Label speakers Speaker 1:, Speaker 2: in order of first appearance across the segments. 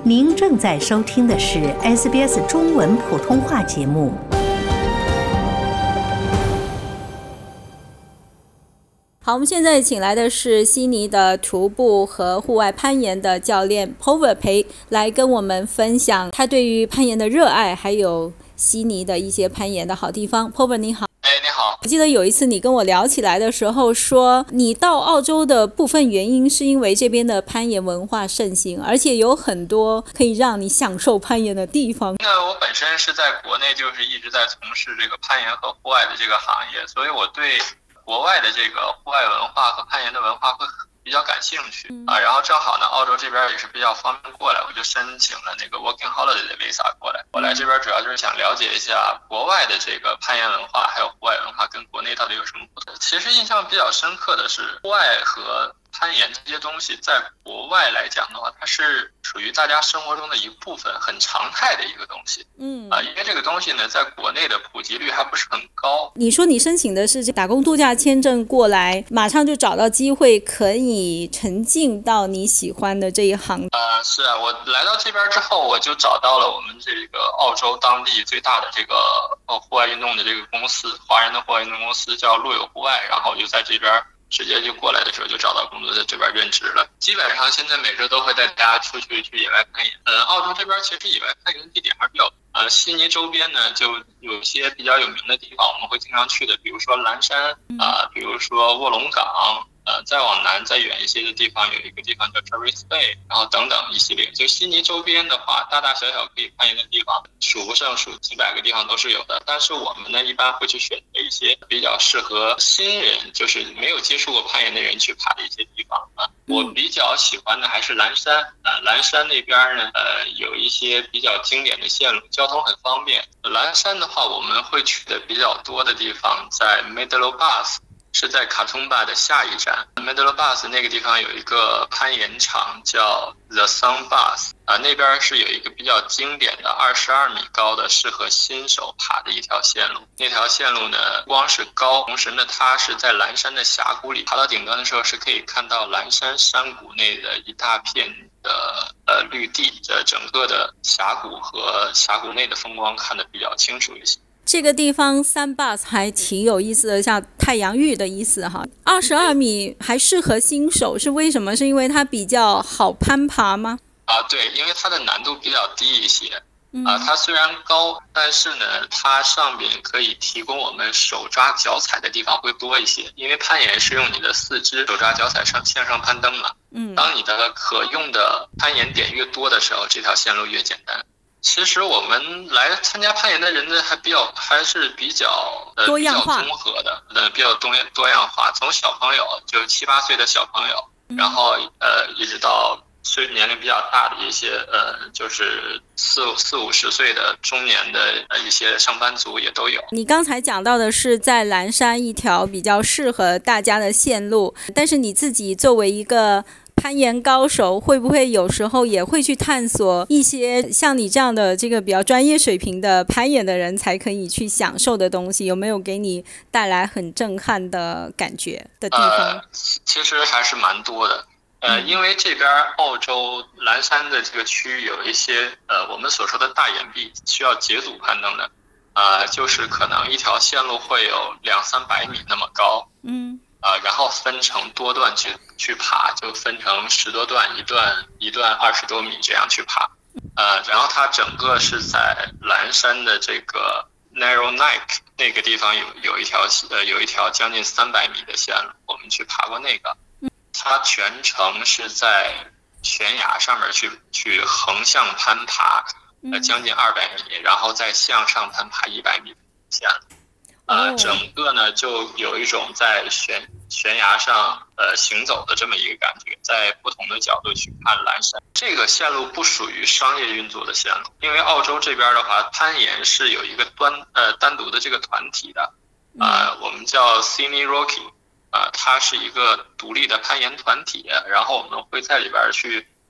Speaker 1: 您正在收听的是 SBS 中文普通话节目。
Speaker 2: 好，我们现在请来的是悉尼的徒步和户外攀岩的教练 Pover 裴来跟我们分享他对于攀岩的热爱，还有悉尼的一些攀岩的好地方。Pover 你好。
Speaker 3: 你好。
Speaker 2: 我记得有一次你跟我聊起来的时候说，你到澳洲的部分原因是因为这边的攀岩文化盛行，而且有很多可以让你享受攀岩的地方。
Speaker 3: 那我本身是在国内就是一直在从事这个攀岩和户外的这个行业，所以我对国外的这个户外文化和攀岩的文化会比较感兴趣然后正好呢，澳洲这边也是比较方便过来，我就申请了那个 Working Holiday 的 Visa 过来。我来这边主要就是想了解一下国外的这个攀岩文化还有户外文化跟国内到底有什么不同。其实印象比较深刻的是，户外和攀岩这些东西在国外来讲的话，它是属于大家生活中的一部分，很常态的一个东西。因为这个东西呢，在国内的普及率还不是很高。
Speaker 2: 你说你申请的是打工度假签证过来，马上就找到机会可以沉浸到你喜欢的这一行。
Speaker 3: 是啊，我来到这边之后，我就找到了我们这个澳洲当地最大的这个户外运动的这个公司，华人的户外运动公司叫路友户外，然后我就在这边直接就过来的时候就找到工作，在这边任职了。基本上现在每周都会带大家出去野外攀岩。澳洲这边其实野外攀岩的地点还是比较悉尼周边呢就有一些比较有名的地方我们会经常去的，比如说蓝山比如说卧龙岗再往南再远一些的地方有一个地方叫 Jervis Bay， 然后等等一系列。就悉尼周边的话，大大小小可以攀岩的地方数不胜数，几百个地方都是有的。但是我们呢一般会去选择一些比较适合新人，就是没有接触过攀岩的人去爬的一些地方我比较喜欢的还是蓝山蓝山那边呢有一些比较经典的线路，交通很方便。蓝山的话，我们会去的比较多的地方在 Meadowbank，是在卡通巴的下一站。 Meadowbank 那个地方有一个攀岩场叫 The Sun Bath 那边是有一个比较经典的22米高的适合新手爬的一条线路。那条线路呢不光是高，同时呢它是在蓝山的峡谷里，爬到顶端的时候是可以看到蓝山山谷内的一大片的绿地，整个的峡谷和峡谷内的风光看得比较清楚一些。
Speaker 2: 这个地方Sunbath还挺有意思的，像太阳浴的意思哈。22米还适合新手，是为什么？是因为它比较好攀爬吗？
Speaker 3: 对，因为它的难度比较低一些它虽然高，但是呢它上面可以提供我们手抓脚踩的地方会多一些，因为攀岩是用你的四肢手抓脚踩向上攀登嘛当你的可用的攀岩点越多的时候，这条线路越简单。其实我们来参加攀岩的人呢还是比较
Speaker 2: 多样化，
Speaker 3: 比较综合的比较多样化。从小朋友就7、8岁的小朋友然后一直到年龄比较大的一些就是4、50岁的中年的一些上班族也都有。
Speaker 2: 你刚才讲到的是在蓝山一条比较适合大家的线路，但是你自己作为一个攀岩高手，会不会有时候也会去探索一些像你这样的这个比较专业水平的攀岩的人才可以去享受的东西？有没有给你带来很震撼的感觉的地方？
Speaker 3: 其实还是蛮多的。因为这边澳洲蓝山的这个区域有一些我们所说的大岩壁需要节组攀登的就是可能一条线路会有200-300米那么高然后分成多段去爬，就分成10多段，一段20多米这样去爬然后它整个是在蓝山的这个 Narrow Neck 那个地方有一条将近300米的线路，我们去爬过那个。它全程是在悬崖上面去横向攀爬将近200米，然后再向上攀爬100米的线路整个呢就有一种在悬崖上行走的这么一个感觉，在不同的角度去看蓝山。这个线路不属于商业运作的线路，因为澳洲这边的话攀岩是有一个单独的这个团体的我们叫 Sydney Rocky它是一个独立的攀岩团体，然后我们会在里边去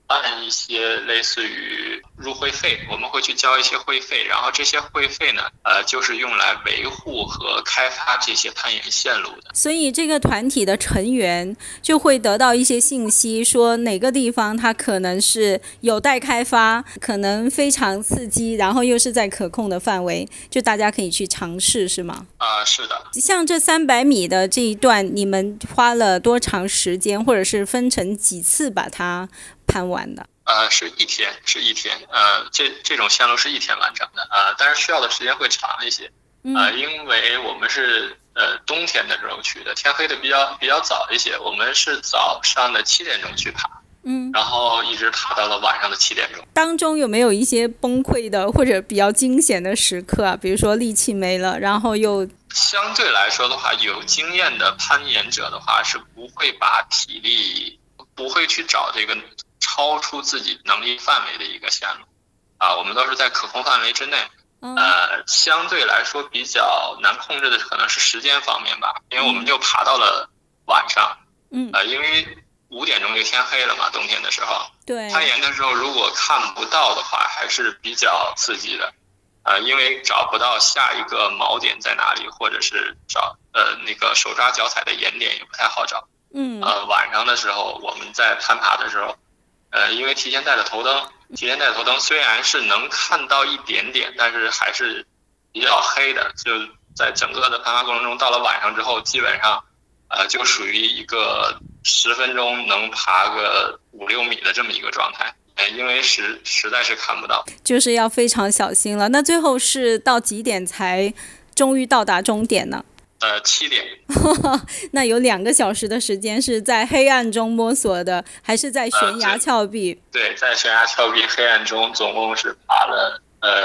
Speaker 3: 办一些类似于入会费，我们会去交一些会费，然后这些会费呢，就是用来维护和开发这些攀岩线路的。
Speaker 2: 所以这个团体的成员就会得到一些信息，说哪个地方它可能是有待开发，可能非常刺激，然后又是在可控的范围，就大家可以去尝试，是吗？
Speaker 3: 是的。
Speaker 2: 像这300米的这一段，你们花了多长时间，或者是分成几次把它攀完的？
Speaker 3: 是一天，这种线路是一天完成的，但是需要的时间会长一些，因为我们是冬天的时候去的，天黑的比较早一些，我们是早上的7点钟去爬，然后一直爬到了晚上的7点钟。
Speaker 2: 当中有没有一些崩溃的或者比较惊险的时刻啊？比如说力气没了，然后又
Speaker 3: 相对来说的话，有经验的攀岩者的话是不会把体力不会去找这个超出自己能力范围的一个线路，我们都是在可控范围之内。相对来说比较难控制的可能是时间方面吧，因为我们就爬到了晚上，因为5点钟就天黑了嘛，冬天的时候，
Speaker 2: 对，
Speaker 3: 攀岩的时候如果看不到的话，还是比较刺激的，因为找不到下一个锚点在哪里，或者是找那个手抓脚踩的岩点也不太好找。晚上的时候我们在攀爬的时候，因为提前带了头灯，虽然是能看到一点点，但是还是比较黑的，就在整个的攀爬过程中，到了晚上之后基本上就属于一个10分钟能爬个5-6米的这么一个状态，因为实在是看不到，
Speaker 2: 就是要非常小心了。那最后是到几点才终于到达终点呢
Speaker 3: ？7点。
Speaker 2: 那有2个小时的时间是在黑暗中摸索的，还是在悬崖峭壁？
Speaker 3: 对，在悬崖峭壁黑暗中，总共是爬了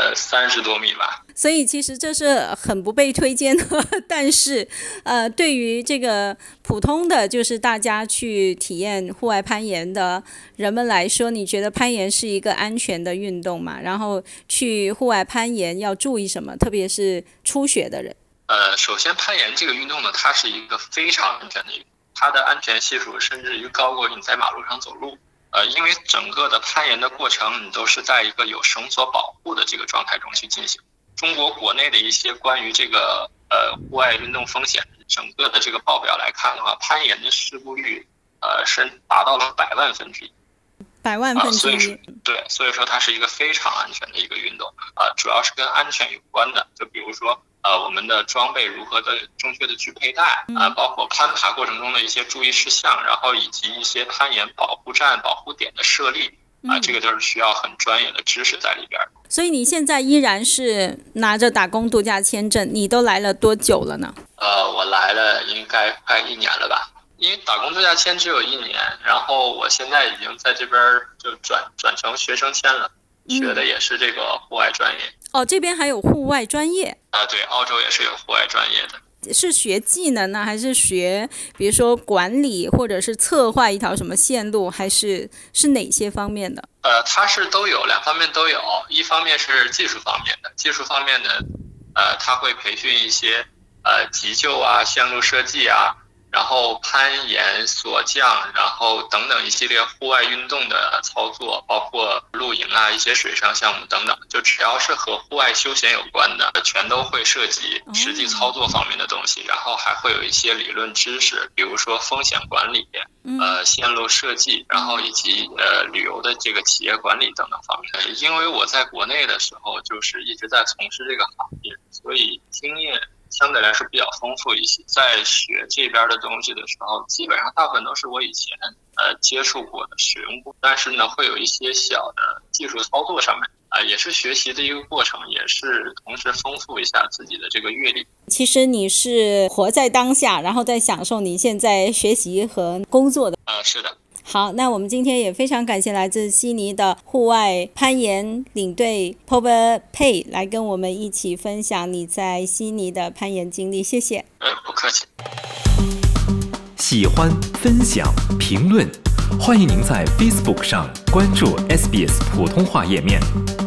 Speaker 3: 30多米吧。
Speaker 2: 所以其实这是很不被推荐的，但是对于这个普通的就是大家去体验户外攀岩的人们来说，你觉得攀岩是一个安全的运动吗？然后去户外攀岩要注意什么？特别是初学的人。
Speaker 3: 首先攀岩这个运动呢，它是一个非常安全的运动，它的安全系数甚至于高过你在马路上走路。因为整个的攀岩的过程，你都是在一个有绳索保护的这个状态中去进行。中国国内的一些关于这个户外运动风险整个的这个报表来看的话，攀岩的事故率是达到了100万分之一。
Speaker 2: 100万分之一。
Speaker 3: 对，所以说它是一个非常安全的一个运动，主要是跟安全有关的，就比如说我们的装备如何的正确的去佩戴，包括攀爬过程中的一些注意事项，然后以及一些攀岩保护站、保护点的设立，这个都是需要很专业的知识在里边。
Speaker 2: 所以你现在依然是拿着打工度假签证，你都来了多久了呢？
Speaker 3: 我来了应该快1年了吧。因为打工度假签只有1年，然后我现在已经在这边就转成学生签了，学的也是这个户外专业。
Speaker 2: 这边还有户外专业？
Speaker 3: 对，澳洲也是有户外专业的。
Speaker 2: 是学技能呢，还是学比如说管理，或者是策划一条什么线路，还是哪些方面的？
Speaker 3: 它是都有，2方面都有。一方面是技术方面的，它会培训一些急救啊、线路设计啊，然后攀岩、锁降，然后等等一系列户外运动的操作，包括露营啊、一些水上项目等等，就只要是和户外休闲有关的，全都会涉及实际操作方面的东西。然后还会有一些理论知识，比如说风险管理、线路设计，然后以及旅游的这个企业管理等等方面。因为我在国内的时候就是一直在从事这个行业，所以经验相对来说比较丰富一些，在学这边的东西的时候，基本上大部分都是我以前接触过的、使用过，但是呢，会有一些小的技术操作上面也是学习的一个过程，也是同时丰富一下自己的这个阅历。
Speaker 2: 其实你是活在当下，然后在享受你现在学习和工作的。
Speaker 3: 是的。
Speaker 2: 好，那我们今天也非常感谢来自悉尼的户外攀岩领队 Pover Pay 来跟我们一起分享你在悉尼的攀岩经历，谢谢。
Speaker 3: 不客气。
Speaker 4: 喜欢、分享、评论，欢迎您在 Facebook 上关注 SBS 普通话页面。